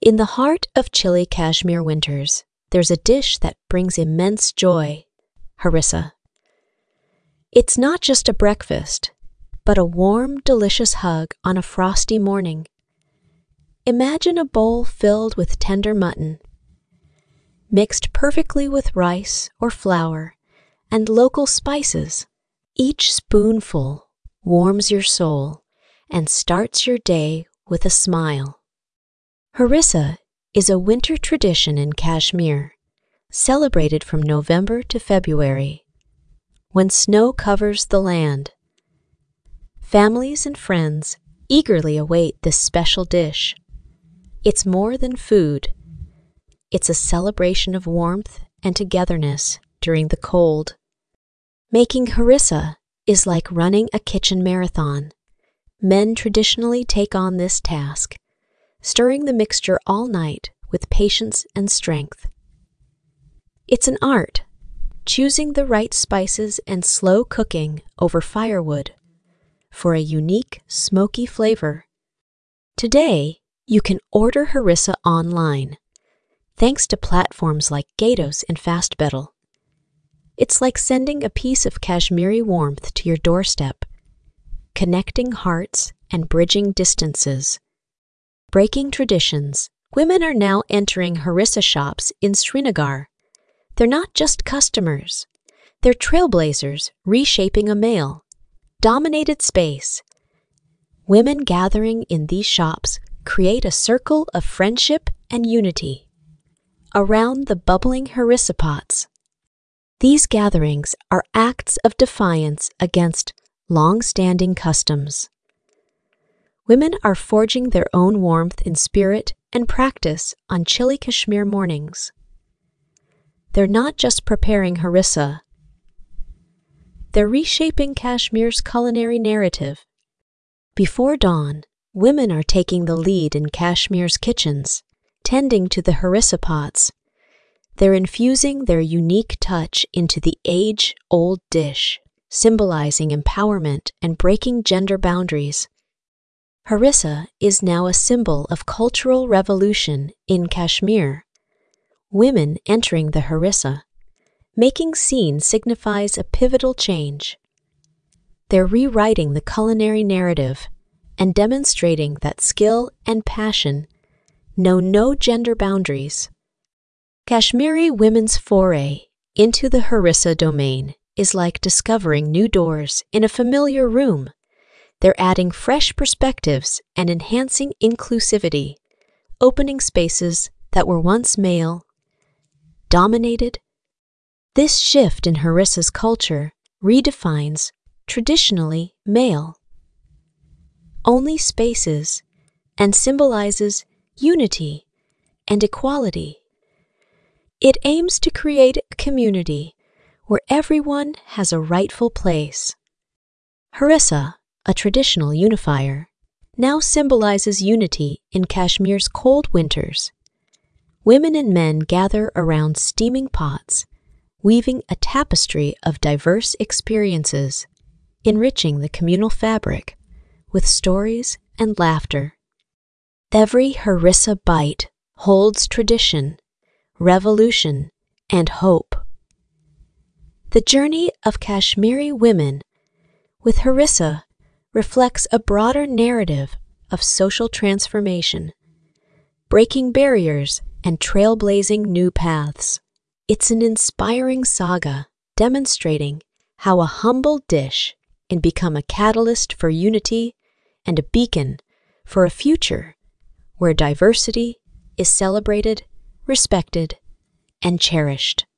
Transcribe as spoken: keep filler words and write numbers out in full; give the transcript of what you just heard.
In the heart of chilly Kashmir winters, there's a dish that brings immense joy: harissa. It's not just a breakfast, but a warm, delicious hug on a frosty morning. Imagine a bowl filled with tender mutton, mixed perfectly with rice or flour and local spices. Each spoonful warms your soul and starts your day with a smile. Harissa is a winter tradition in Kashmir, celebrated from November to February, when snow covers the land. Families and friends eagerly await this special dish. It's more than food. It's a celebration of warmth and togetherness during the cold. Making harissa is like running a kitchen marathon. Men traditionally take on this task, stirring the mixture all night with patience and strength. It's an art, choosing the right spices and slow cooking over firewood for a unique, smoky flavor. Today, you can order harissa online, thanks to platforms like Gatos and Fastbettle. It's like sending a piece of Kashmiri warmth to your doorstep, connecting hearts and bridging distances. Breaking traditions, women are now entering harissa shops in Srinagar. They're not just customers. They're trailblazers reshaping a male-dominated space. Women gathering in these shops create a circle of friendship and unity around the bubbling harissa pots. These gatherings are acts of defiance against long-standing customs. Women are forging their own warmth in spirit and practice on chilly Kashmir mornings. They're not just preparing harissa. They're reshaping Kashmir's culinary narrative. Before dawn, women are taking the lead in Kashmir's kitchens, tending to the harissa pots. They're infusing their unique touch into the age-old dish, symbolizing empowerment and breaking gender boundaries. Harissa is now a symbol of cultural revolution in Kashmir. Women entering the harissa making scene signifies a pivotal change. They're rewriting the culinary narrative and demonstrating that skill and passion know no gender boundaries. Kashmiri women's foray into the harissa domain is like discovering new doors in a familiar room. They're adding fresh perspectives and enhancing inclusivity, opening spaces that were once male-dominated. This shift in harissa's culture redefines traditionally male-only spaces and symbolizes unity and equality. It aims to create a community where everyone has a rightful place. Harissa, a traditional unifier, now symbolizes unity in Kashmir's cold winters. Women and men gather around steaming pots, weaving a tapestry of diverse experiences, enriching the communal fabric with stories and laughter. Every harissa bite holds tradition, revolution, and hope. The journey of Kashmiri women with harissa reflects a broader narrative of social transformation, breaking barriers and trailblazing new paths. It's an inspiring saga demonstrating how a humble dish can become a catalyst for unity and a beacon for a future where diversity is celebrated, respected, and cherished.